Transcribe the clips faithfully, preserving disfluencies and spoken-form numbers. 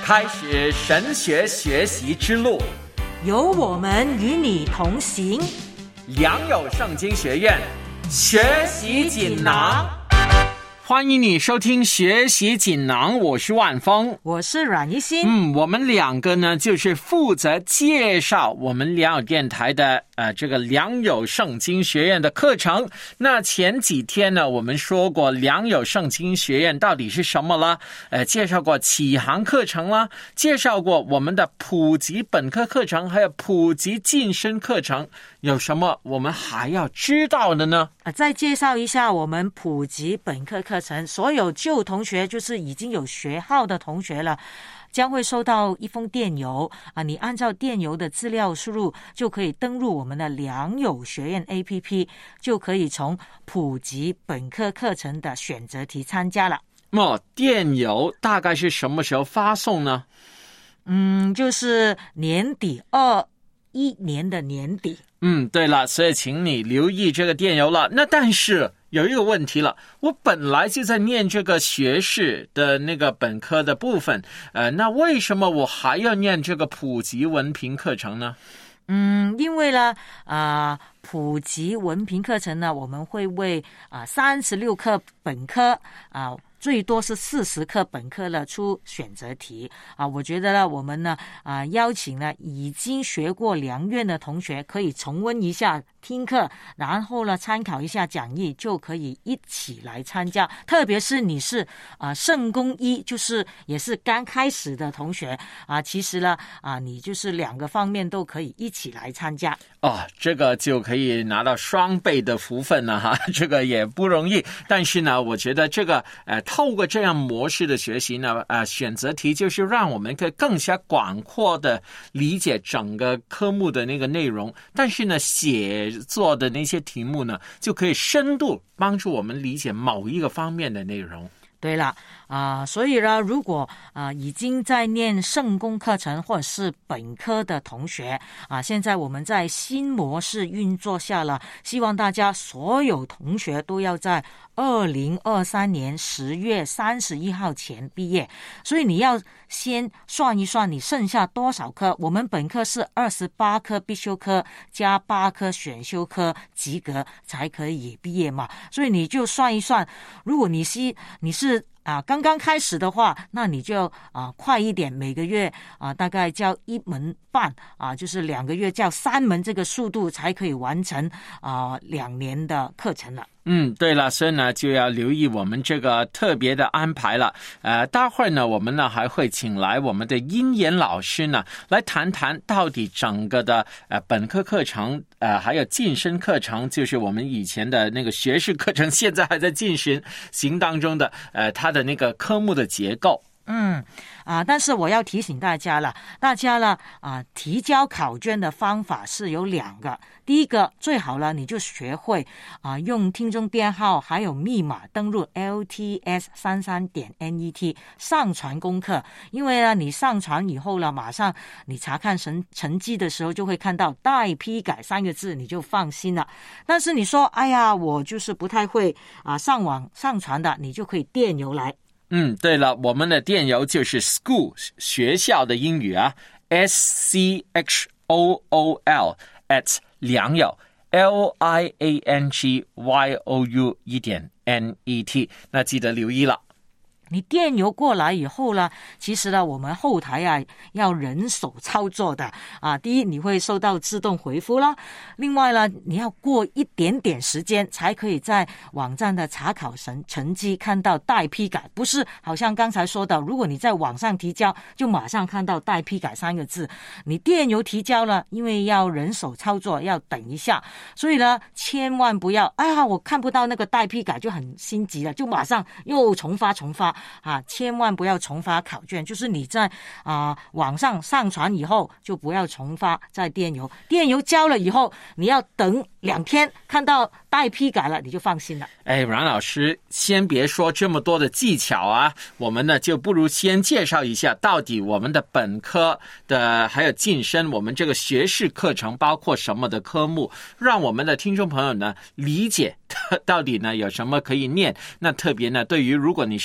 开始神学学习之路， 有我们与你同行。 良友圣经学院学习锦囊，欢迎你收听学习锦囊，我是万峰， 我是阮一心。 嗯，我们两个呢就是负责介绍我们良友电台的呃这个良友圣经学院的课程。那前几天呢我们说过良友圣经学院到底是什么了，呃介绍过启航课程啦，介绍过我们的普及本科课程，还有普及晋升课程。有什么我们还要知道的呢？ 啊，再介绍一下我们普及本科课程，所有旧同学就是已经有学号的同学了，将会收到一封电邮啊，你按照电邮的资料输入，就可以登入我们的良友学院 A P P， 就可以从普及本科课程的选择题参加了。 哦，电邮大概是什么时候发送呢？ 嗯，就是年底二一年的年底。 嗯，对了，所以请你留意这个电邮了。那但是有一个问题了，我本来就在念这个学士的那个本科的部分，呃，那为什么我还要念这个普及文凭课程呢？ 嗯，因为呢，啊、呃，普及文凭课程呢，我们会为啊三十六课本科啊。呃最多是四十课本科了出选择题啊，我觉得呢，我们呢啊邀请呢已经学过良院的同学可以重温一下听课，然后呢参考一下讲义，就可以一起来参加。特别是你是啊圣公一，就是也是刚开始的同学啊，其实呢啊你就是两个方面都可以一起来参加。 哦，这个就可以拿到双倍的福分了哈，这个也不容易。但是呢，我觉得这个呃，透过这样模式的学习呢，呃，选择题就是让我们可以更加广阔的理解整个科目的那个内容。但是呢，写作的那些题目呢，就可以深度帮助我们理解某一个方面的内容。 对了啊、呃，所以呢，如果啊、呃、已经在念圣公课程或者是本科的同学啊、呃，现在我们在新模式运作下了，希望大家所有同学都要在二零二三年十月三十一号前毕业。所以你要先算一算你剩下多少科。我们本科是二十八科必修科加八科选修科及格才可以毕业嘛。所以你就算一算，如果你是你是啊，刚刚开始的话，那你就啊快一点，每个月啊大概教一门半啊，就是两个月教三门，这个速度才可以完成啊两年的课程了。 嗯，对了，所以呢就要留意我们这个特别的安排了。呃，待会儿呢我们呢还会请来我们的英言老师呢来谈谈到底整个的呃本科课程呃还有晋升课程，就是我们以前的那个学士课程，现在还在进行行当中的呃它的那个科目的结构。 嗯啊，但是我要提醒大家了，大家呢啊，提交考卷的方法是有两个。第一个，最好了，你就学会啊，用听众编号还有密码登录 L T S 三三点 N E T 上传功课。因为呢，你上传以后了，马上你查看成成绩的时候，就会看到待批改三个字，你就放心了。但是你说，哎呀，我就是不太会啊上网上传的，你就可以电邮来。 嗯，对了，我们的电邮就是 school 学校的英语啊 ，S C H O O L at 良友 L I A N G Y O U 一点 N E T， 那记得留意了。 你电邮过来以后呢，其实呢，我们后台啊要人手操作的啊。第一，你会收到自动回复啦；另外呢，你要过一点点时间才可以在网站的查考成成绩看到待批改，不是好像刚才说的，如果你在网上提交，就马上看到待批改三个字。你电邮提交了，因为要人手操作，要等一下，所以呢，千万不要，哎呀，我看不到那个待批改就很心急了，就马上又重发重发。啊，千万不要重发考卷，就是你在啊、呃、网上上传以后就不要重发再电邮，电邮交了以后你要等两天，看到待批改了你就放心了。 哎，阮老师，先别说这么多的技巧啊，我们呢就不如先介绍一下到底我们的本科的还有晋升，我们这个学士课程包括什么的科目，让我们的听众朋友呢理解到底呢有什么可以念。那特别呢，对于如果你是刚刚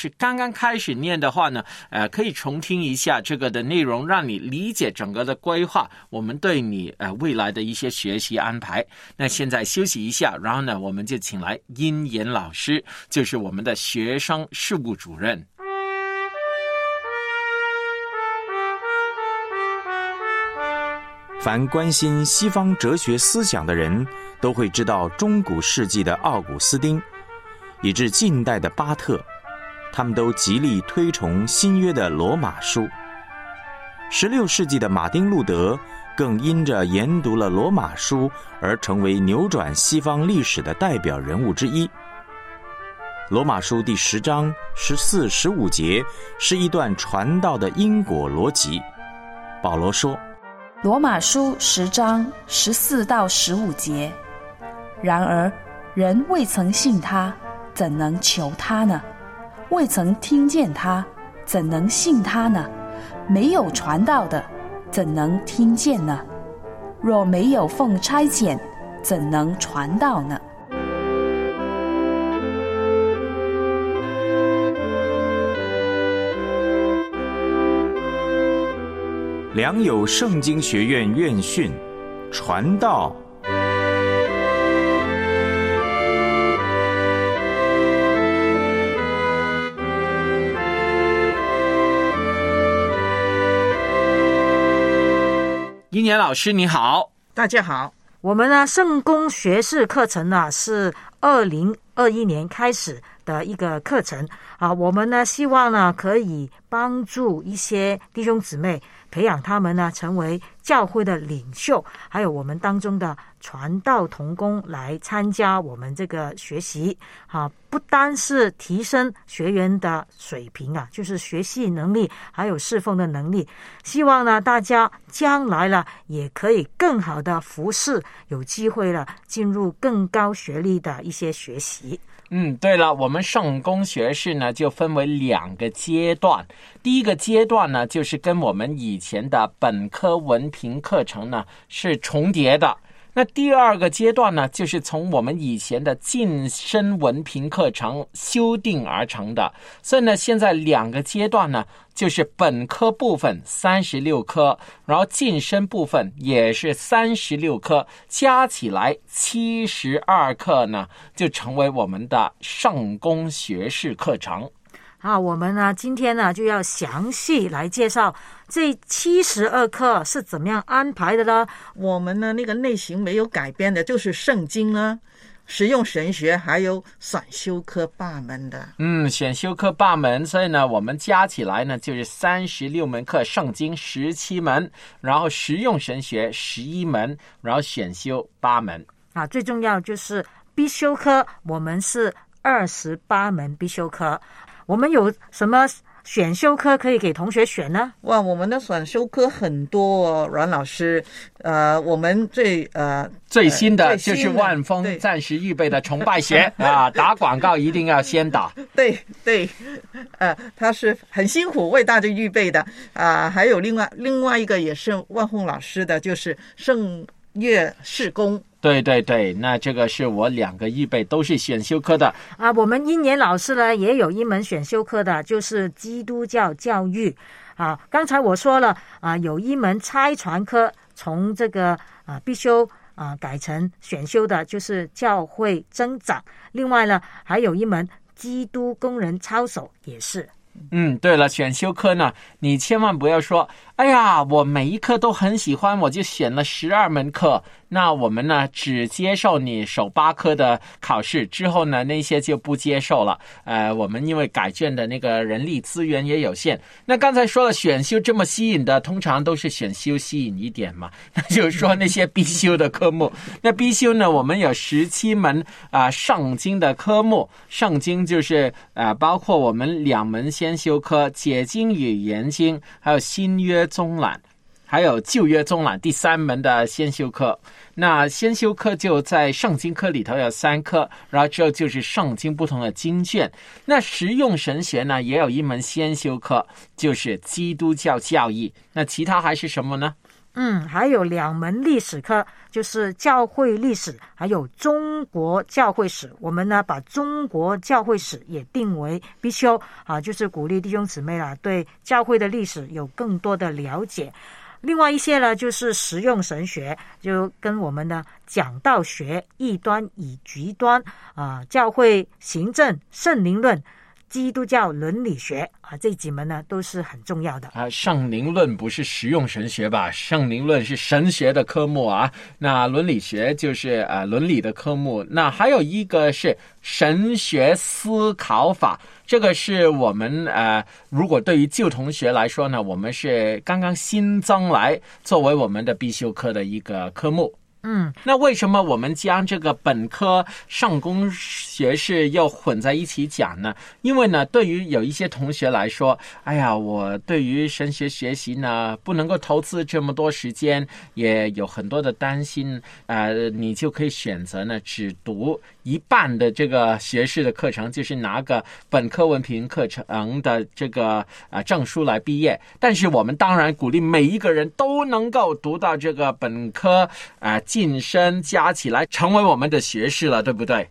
刚开始念的话呢，呃，可以重听一下这个的内容，让你理解整个的规划，我们对你呃未来的一些学习安排。那现在休息一下，然后呢，我们就请来殷妍老师，就是我们的学生事务主任。 凡关心西方哲学思想的人，都会知道中古世纪的奥古斯丁，以至近代的巴特，他们都极力推崇新约的罗马书。十六世纪的马丁路德更因着研读了罗马书而成为扭转西方历史的代表人物之一。罗马书第十章十四、十五节是一段传道的因果逻辑。保罗说， 罗马书十章十四到十五节，然而人未曾信他，怎能求他呢？未曾听见他，怎能信他呢？没有传道的，怎能听见呢？若没有奉差遣，怎能传道呢？ 良友圣经学院院训，传道。 殷妍老师你好。 大家好。 我们呢圣公学士课程呢是二零二一年开始的一个课程啊，我们呢希望呢可以帮助一些弟兄姊妹，培养他们呢成为教会的领袖，还有我们当中的传道同工来参加我们这个学习啊，不单是提升学员的水平啊，就是学习能力还有侍奉的能力，希望呢大家将来了也可以更好的服侍，有机会了进入更高学历的一些学习。 嗯，对了，我们圣公学士呢就分为两个阶段。第一个阶段呢，就是跟我们以前的本科文凭课程呢是重叠的。那第二个阶段呢，就是从我们以前的晋升文凭课程修订而成的。所以呢，现在两个阶段呢，就是本科部分三十六科，然后晋升部分也是三十六科，加起来七十二课呢，就成为我们的圣公学士课程。 啊，我们呢今天呢就要详细来介绍这七十二课是怎么样安排的呢？ 我们呢那个类型没有改变的，就是圣经呢、实用神学还有选修课八门的。 嗯，选修课八门，所以呢我们加起来呢就是三十六门课，圣经十七门，然后实用神学十一门，然后选修八门。 啊，最重要就是必修课，我们是二十八门必修课。我们有什么选修课可以给同学选呢？ 哇，我们的选修课很多哦，阮老师。呃，我们最呃最新的就是万丰暂时预备的崇拜学啊，打广告一定要先打。 对对，呃，他是很辛苦为大家预备的啊、呃。还有另外另外一个也是万丰老师的，就是圣乐事工。 对对对，那这个是我两个预备都是选修课的啊。我们殷妍老师呢也有一门选修课的，就是基督教教育啊。刚才我说了啊，有一门差传科从这个啊必修啊改成选修的，就是教会增长。另外呢，还有一门基督工人操守也是。 嗯，对了，选修课呢，你千万不要说，哎呀，我每一科都很喜欢，我就选了十二门课。那我们呢，只接受你首八科的考试，之后呢，那些就不接受了。呃，我们因为改卷的那个人力资源也有限。那刚才说了，选修这么吸引的，通常都是选修吸引一点嘛。那就是说那些必修的科目，那必修呢，我们有十七门啊、呃、圣经的科目，圣经就是啊、呃、包括我们两门先修科，解经与研经，还有新约宗览。还有旧约宗览第三门的先修课，那先修课就在圣经科里头有三科，然后之后就是圣经不同的经卷。那实用神学呢也有一门先修课，就是基督教教义。那其他还是什么呢？ 嗯，还有两门历史课，就是教会历史还有中国教会史。我们呢把中国教会史也定为必修啊，就是鼓励弟兄姊妹啦对教会的历史有更多的了解。另外一些呢，就是实用神学，就跟我们的讲道学、异端与极端啊、教会行政、圣灵论、基督教伦理学啊，这几门呢都是很重要的啊。圣灵论不是实用神学吧？圣灵论是神学的科目啊。那伦理学就是呃伦理的科目。那还有一个是神学思考法。这个是我们呃，如果对于旧同学来说呢，我们是刚刚新增来作为我们的必修课的一个科目。 嗯， 那为什么我们将这个本科上工学士又混在一起讲呢？因为呢，对于有一些同学来说，哎呀，我对于神学学习呢，不能够投资这么多时间，也有很多的担心。呃，你就可以选择呢，只读一半的这个学士的课程，就是拿个本科文凭课程的这个啊、呃、证书来毕业。但是我们当然鼓励每一个人都能够读到这个本科啊。呃晋升加起来成为我们的学士了，对不对？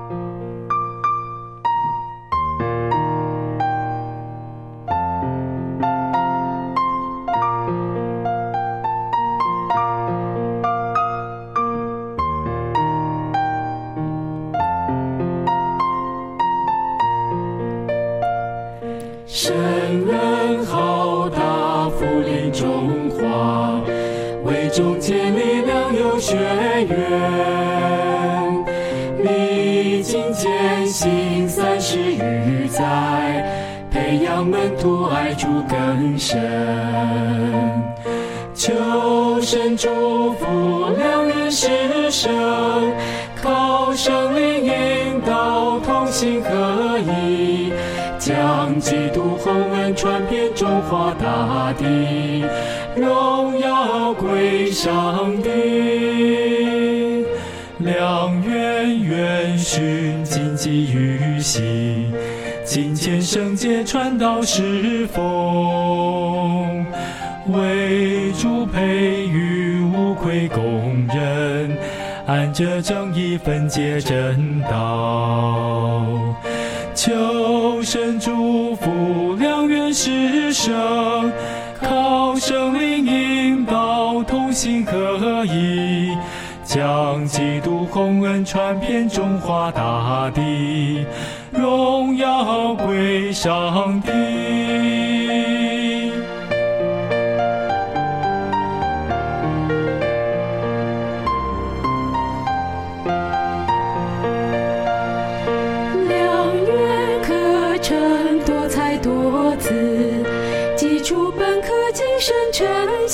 神人浩大，福临中华，为众建立良友学院，历经艰辛三十余载，培养门徒爱主更深。求神祝福良缘师生，靠圣灵引导，同心合一，将基督宏恩传遍中华大地，荣耀归上帝。良缘愿循谨记于心，敬虔圣洁传道侍奉，为主培育无愧工人，按着正义分解真道。求神祝福良缘师生，靠圣灵引导，同心合一，将基督宏恩传遍中华大地，荣耀归上帝。深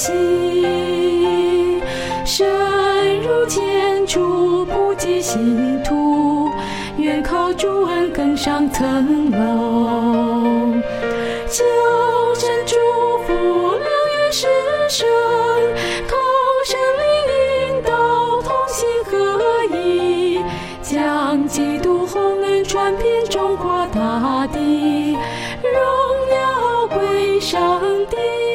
悉深入浅出，普及信徒，愿靠主恩更上层楼。求神祝福良缘师生，靠圣灵引导，同心合一，将基督宏恩传遍中华大地，荣耀归上帝。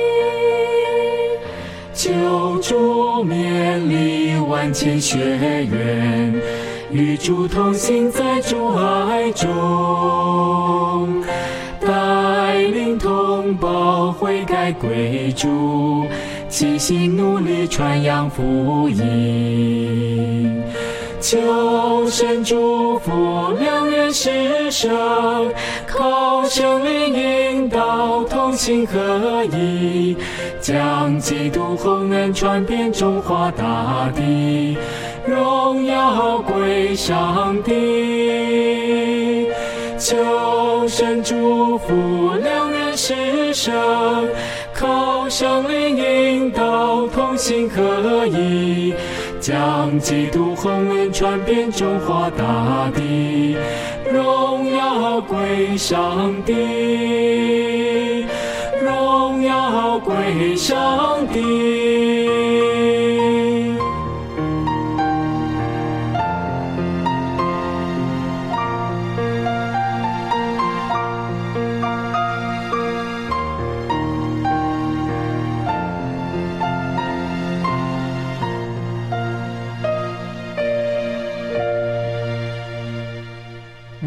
求主勉励万千学员，与主同行在主爱中，带领同胞悔改归主，齐心努力传扬福音。求神祝福良缘师生，靠圣灵引导，同心合一，将基督宏恩传遍中华大地，荣耀归上帝。求神祝福良缘师生，靠圣灵引导，同心合一，将基督宏恩传遍中华大地，荣耀归上帝，荣耀归上帝。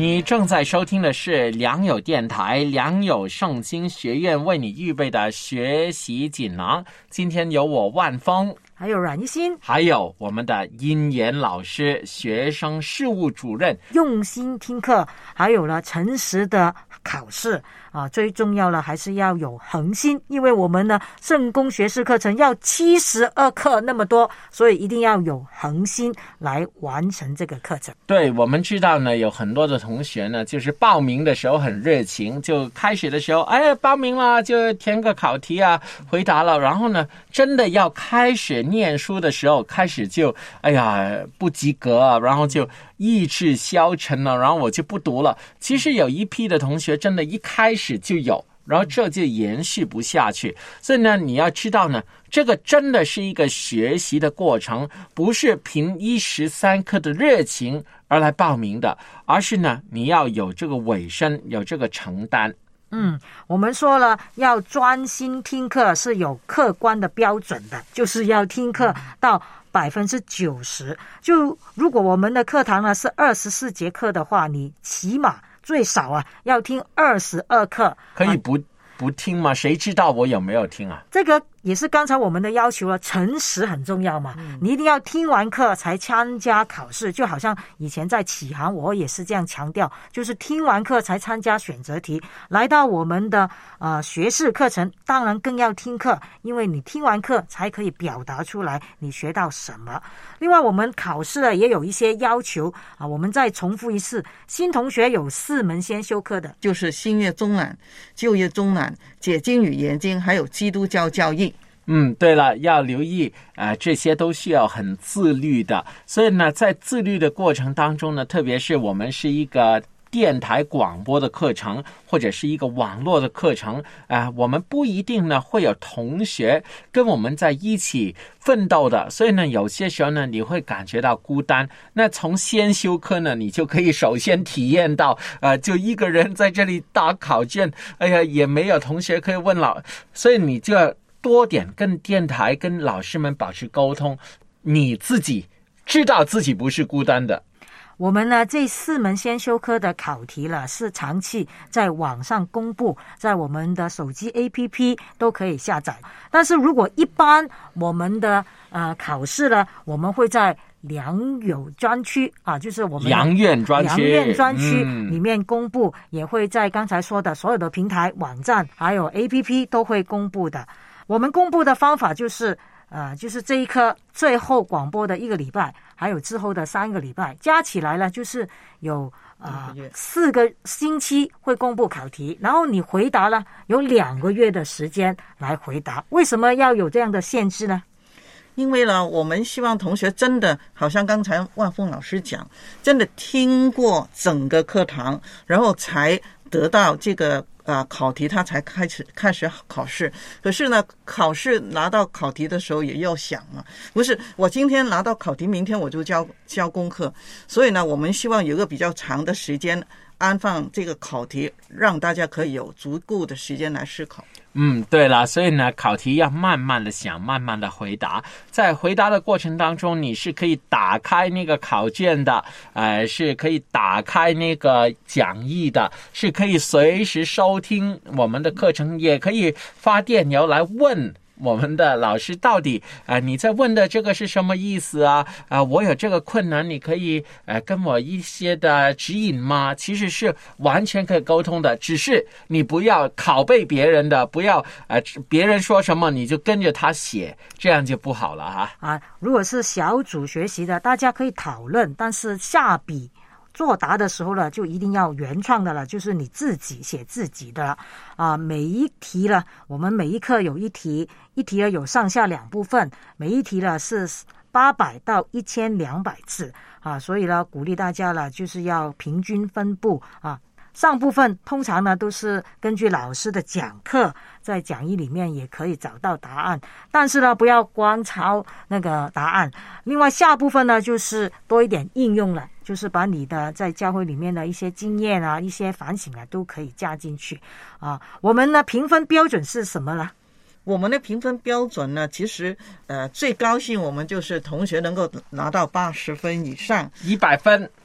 你正在收听的是良友电台良友圣经学院为你预备的学习锦囊。今天有我万峰， 还有阮一心， 还有我们的殷言老师，学生事务主任。 用心听课，还有了诚实的考试啊，最重要了还是要有恒心，因为我们呢圣公学士课程要七十二课那么多，所以一定要有恒心来完成这个课程。 对，我们知道呢，有很多的同学呢，就是报名的时候很热情，就开始的时候，哎，报名了就填个考题啊，回答了，然后呢，真的要开始念书的时候，开始就哎呀不及格啊，然后就意志消沉了，然后我就不读了。其实有一批的同学真的一开始就有，然后这就延续不下去。所以呢，你要知道呢，这个真的是一个学习的过程，不是凭一时三刻的热情而来报名的，而是呢，你要有这个委身，有这个承担。 嗯，我们说了要专心听课是有客观的标准的，就是要听课到百分之九十。就如果我们的课堂呢是二十四节课的话，你起码最少啊要听二十二课。 可以不、啊、不听吗？谁知道我有没有听啊？ 这个也是刚才我们的要求了，诚实很重要嘛、嗯、你一定要听完课才参加考试，就好像以前在启航我也是这样强调，就是听完课才参加选择题。来到我们的呃学士课程当然更要听课，因为你听完课才可以表达出来你学到什么。另外我们考试呢也有一些要求啊，我们再重复一次，新同学有四门先修课的， 就是新约中南、旧约中南、解经与研经，还有基督教教义。 嗯，对了，要留意啊、呃，这些都需要很自律的。所以呢，在自律的过程当中呢，特别是我们是一个电台广播的课程，或者是一个网络的课程啊、呃，我们不一定呢会有同学跟我们在一起奋斗的，所以呢，有些时候呢，你会感觉到孤单。那从先修课呢，你就可以首先体验到，呃，就一个人在这里打考卷，哎呀，也没有同学可以问老，所以你就要多点跟电台、跟老师们保持沟通，你自己知道自己不是孤单的。 我们呢这四门先修科的考题了是长期在网上公布，在我们的手机 A P P 都可以下载。但是如果一般我们的呃考试呢，我们会在良友专区啊，就是我们良院专区， 良院专区里面公布、嗯，也会在刚才说的所有的平台、网站还有 A P P 都会公布的。我们公布的方法就是呃，就是这一科最后广播的一个礼拜，还有之后的三个礼拜，加起来呢就是有呃四个星期会公布考题，然后你回答了有两个月的时间来回答。为什么要有这样的限制呢？ 因为呢，我们希望同学真的好像刚才万峰老师讲，真的听过整个课堂，然后才得到这个啊，考题他才开始开始考试。可是呢，考试拿到考题的时候也要想啊，不是我今天拿到考题，明天我就交交功课。所以呢，我们希望有一个比较长的时间安放这个考题，让大家可以有足够的时间来思考。 嗯，对了，所以呢，考题要慢慢的想，慢慢的回答。在回答的过程当中，你是可以打开那个考卷的，呃，是可以打开那个讲义的，是可以随时收听我们的课程，也可以发电邮来问我们的老师到底啊、呃，你在问的这个是什么意思啊？啊、呃，我有这个困难，你可以呃跟我一些的指引吗？其实是完全可以沟通的，只是你不要拷贝别人的，不要呃别人说什么你就跟着他写，这样就不好了哈。 啊，如果是小组学习的，大家可以讨论，但是下笔作答的时候呢，就一定要原创的了，就是你自己写自己的了啊。每一题呢，我们每一课有一题，一题呢有上下两部分，每一题呢是八百到一千两百字啊，所以呢，鼓励大家呢，就是要平均分布啊。上部分通常呢都是根据老师的讲课，在讲义里面也可以找到答案，但是呢不要光抄那个答案。另外下部分呢就是多一点应用了，就是把你的在教会里面的一些经验啊、一些反省啊都可以加进去啊。我们呢评分标准是什么呢？ 我们的评分标准呢，其实呃最高兴我们就是同学能够拿到八十分以上， 一百分。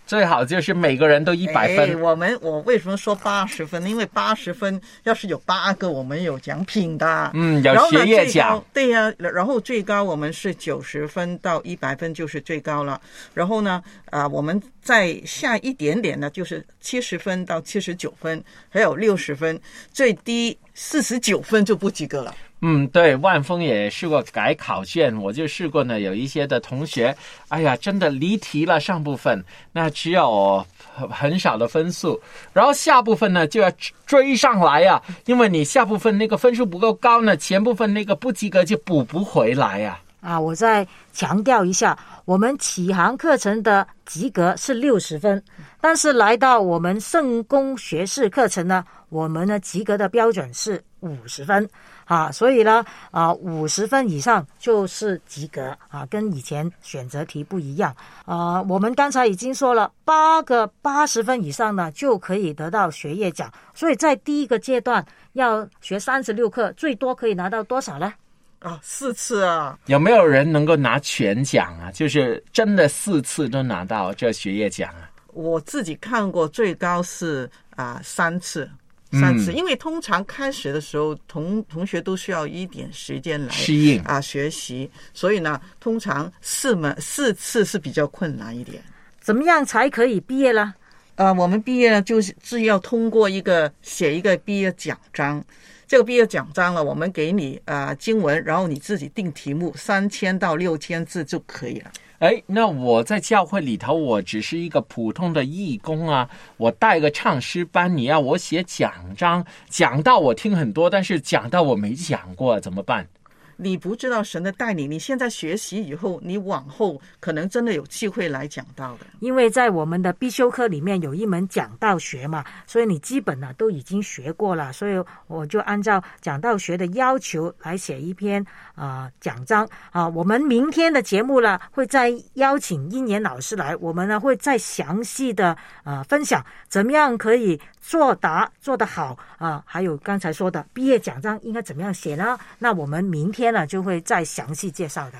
最好就是每个人都一百分。 哎、我们我为什么说八十分？因为八十分要是有八个，我们有奖品的。 嗯，有学业奖。 对呀、啊，然后最高我们是九十分到一百分就是最高了。然后呢，啊、呃，我们再下一点点呢，就是七十分到七十九分，还有六十分，最低四十九分就不及格了。 嗯，对，万峰也试过改考卷，我就试过呢。有一些的同学，哎呀，真的离题了上部分，那只有很少的分数，然后下部分呢就要追上来呀、啊，因为你下部分那个分数不够高呢，前部分那个不及格就补不回来呀、 啊。啊，我再强调一下，我们启航课程的及格是六十分，但是来到我们圣公学士课程呢，我们的及格的标准是五十分。啊，所以呢，啊，五十分以上就是及格啊，跟以前选择题不一样啊。我们刚才已经说了，八个八十分以上呢，就可以得到学业奖。所以在第一个阶段要学三十六课，最多可以拿到多少呢？ 啊，四次啊！ 有没有人能够拿全奖啊？就是真的四次都拿到这学业奖啊？ 我自己看过，最高是啊、呃、三次。三次，因为通常开始的时候，同同学都需要一点时间来适应啊学习，所以呢，通常四门四次是比较困难一点。 怎么样才可以毕业呢？ 呃，我们毕业呢，就是是要通过一个写一个毕业奖章。这个毕业奖章呢，我们给你啊、呃、经文，然后你自己定题目，三千到六千字就可以了。 哎，那我在教会里头，我只是一个普通的义工啊，我带个唱诗班，你要我写奖章，讲到我听很多，但是讲到我没讲过，怎么办？ 你不知道神的带领，你现在学习以后，你往后可能真的有机会来讲道的。 因为在我们的必修课里面有一门讲道学嘛，所以你基本呢都已经学过了，所以我就按照讲道学的要求来写一篇啊、呃、讲章啊。我们明天的节目呢会再邀请英言老师来，我们呢会再详细的呃分享怎么样可以作答做得好啊，还有刚才说的毕业奖章应该怎么样写呢？那我们明天呢就会再详细介绍的。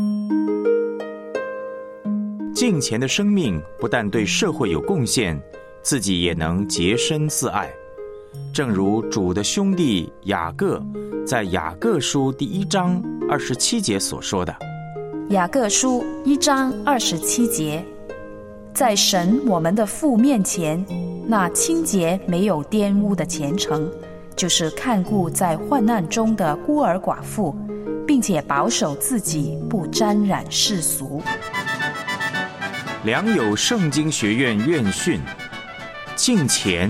敬虔的生命不但对社会有贡献，自己也能洁身自爱。正如主的兄弟雅各在雅各书第一章二十七节所说的。 雅各书一章二十七节，在神我们的父面前，那清洁没有玷污的虔诚，就是看顾在患难中的孤儿寡妇，并且保守自己不沾染世俗。 良友圣经学院院训，敬虔。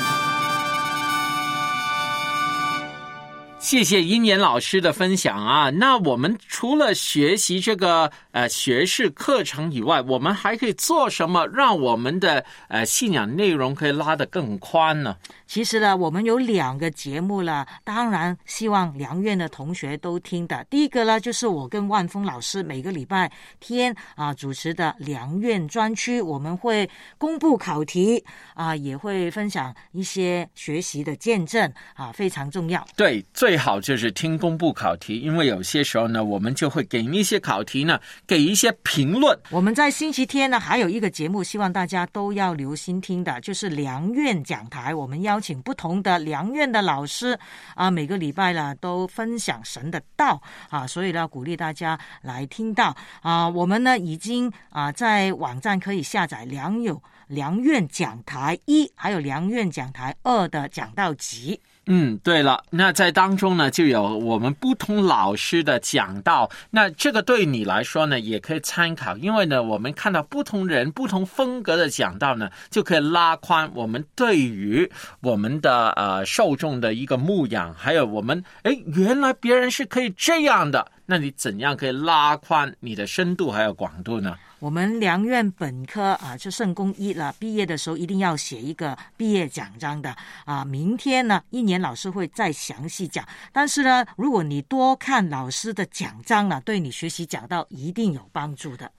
谢谢英言老师的分享啊！那我们除了学习这个呃学士课程以外，我们还可以做什么，让我们的呃信仰内容可以拉得更宽呢？ 其实呢，我们有两个节目了，当然希望良院的同学都听的。第一个呢，就是我跟万峰老师每个礼拜天啊主持的良院专区，我们会公布考题啊，也会分享一些学习的见证啊，非常重要。 对，最好就是听公布考题，因为有些时候呢，我们就会给一些考题呢，给一些评论。 我们在星期天呢，还有一个节目，希望大家都要留心听的，就是良院讲台。我们邀请不同的良院的老师啊，每个礼拜呢都分享神的道啊，所以呢鼓励大家来听到啊。我们呢已经啊在网站可以下载良友良院讲台一，还有良院讲台二的讲道集。 嗯，对了，那在当中呢，就有我们不同老师的讲道，那这个对你来说呢，也可以参考，因为呢，我们看到不同人、不同风格的讲道呢，就可以拉宽我们对于我们的呃受众的一个牧养，还有我们，诶，原来别人是可以这样的，那你怎样可以拉宽你的深度还有广度呢？ 我们良院本科啊，就圣公一了，毕业的时候一定要写一个毕业奖章的啊。明天呢，一年老师会再详细讲。但是呢，如果你多看老师的奖章呢，对你学习讲道一定有帮助的。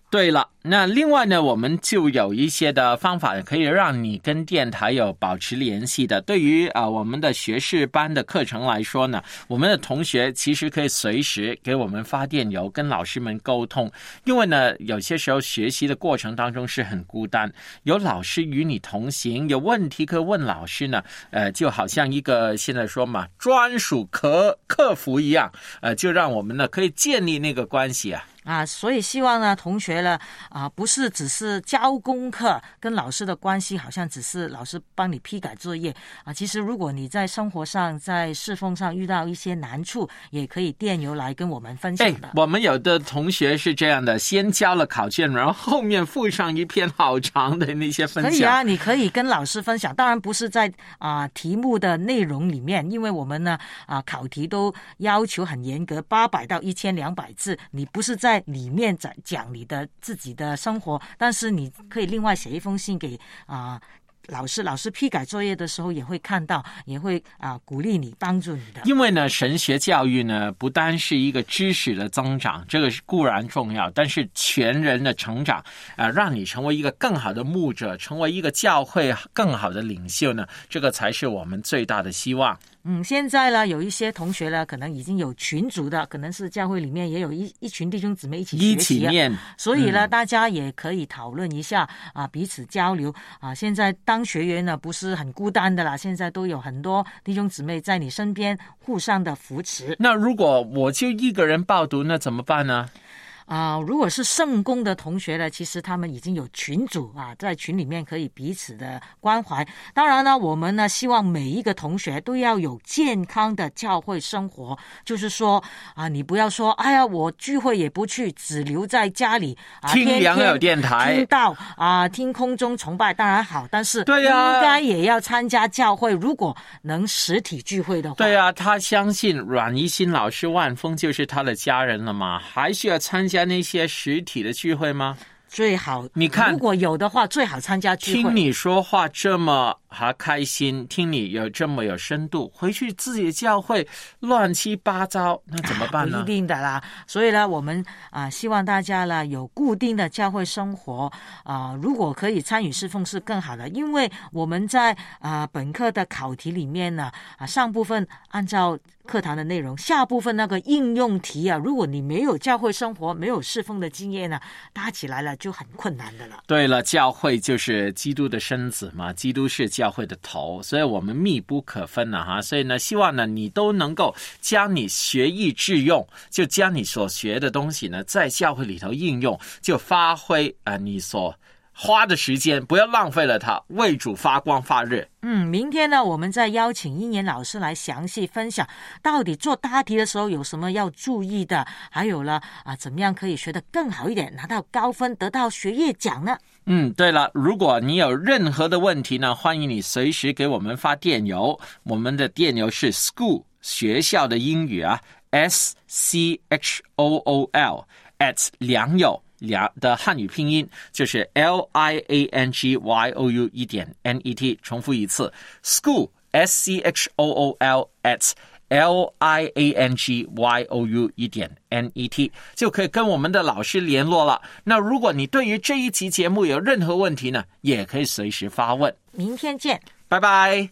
对了，那另外呢，我们就有一些的方法可以让你跟电台有保持联系的。对于啊、呃、我们的学士班的课程来说呢，我们的同学其实可以随时给我们发电邮，跟老师们沟通。因为呢，有些时候学习的过程当中是很孤单，有老师与你同行，有问题可以问老师呢，呃，就好像一个现在说嘛，专属客客服一样，呃，就让我们呢可以建立那个关系啊。 啊，所以希望呢，同学呢，啊，不是只是交功课，跟老师的关系好像只是老师帮你批改作业啊。其实如果你在生活上、在侍奉上遇到一些难处，也可以电邮来跟我们分享的。 哎，我们有的同学是这样的，先交了考卷，然后后面附上一篇好长的那些分享。 可以啊，你可以跟老师分享，当然不是在啊、呃、题目的内容里面，因为我们呢啊、呃、考题都要求很严格，八百到一千两百字，你不是在里面讲你的自己的生活，但是你可以另外写一封信给啊、呃、老师，老师批改作业的时候也会看到，也会啊、呃、鼓励你，帮助你的。 因为呢，神学教育呢，不单是一个知识的增长，这个是固然重要，但是全人的成长啊、呃，让你成为一个更好的牧者，成为一个教会更好的领袖呢，这个才是我们最大的希望。 嗯，现在呢，有一些同学呢，可能已经有群组的，可能是教会里面也有一一群弟兄姊妹一起学习、啊、 一起念， 所以呢、嗯，大家也可以讨论一下啊，彼此交流啊。现在当学员呢，不是很孤单的啦，现在都有很多弟兄姊妹在你身边互相的扶持。 那如果我就一个人报读，那怎么办呢？ 啊、呃，如果是圣公的同学呢，其实他们已经有群组啊，在群里面可以彼此的关怀。当然呢，我们呢希望每一个同学都要有健康的教会生活，就是说啊，你不要说，哎呀，我聚会也不去，只留在家里啊， 听良友电台， 听到啊，听空中崇拜当然好，但是对呀， 应该也要参加教会。如果能实体聚会的话， 对啊，他相信阮一新老师万峰就是他的家人了嘛，还需要参加那些实体的聚会吗？ 最好， 你看， 如果有的话，最好参加聚会。 听你说话这么还开心，听你有这么有深度，回去自己的教会乱七八糟，那怎么办呢？ 啊、不一定的啦。所以呢，我们啊、呃、希望大家呢有固定的教会生活啊、呃，如果可以参与侍奉是更好的，因为我们在啊、呃、本课的考题里面呢啊上部分按照课堂的内容，下部分那个应用题啊，如果你没有教会生活，没有侍奉的经验呢，搭起来了就很困难的了。 对了，教会就是基督的身子嘛，基督是教会的头，所以我们密不可分了哈。所以呢，希望呢你都能够将你学以致用，就将你所学的东西呢在教会里头应用，就发挥啊、呃、你所花的时间，不要浪费了它，为主发光发热。 嗯，明天呢，我们再邀请英言老师来详细分享，到底做答题的时候有什么要注意的，还有了啊，怎么样可以学得更好一点，拿到高分，得到学业奖呢？ 嗯，对了，如果你有任何的问题呢，欢迎你随时给我们发电邮，我们的电邮是 school 学校的英语啊 S C H O O L at 良友良的汉语拼音就是 L I A N G Y O U 一点 N E T， 重复一次 school S C H O O L at L I A N G Y O U 一点 N E T 就可以跟我们的老师联络了。那如果你对于这一集节目有任何问题呢，也可以随时发问。 明天见， 拜拜。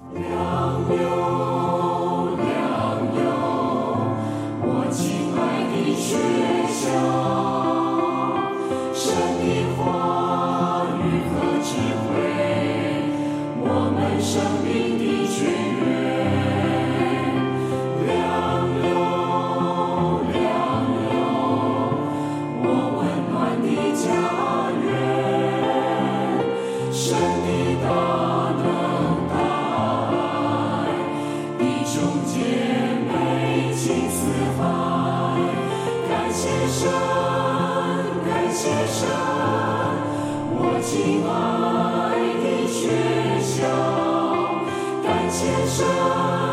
生命的泉源，良友，良友，我温暖的家园，神的大能大爱，弟兄姐妹情四海，感谢神，感谢神，我亲爱的学校。感谢神。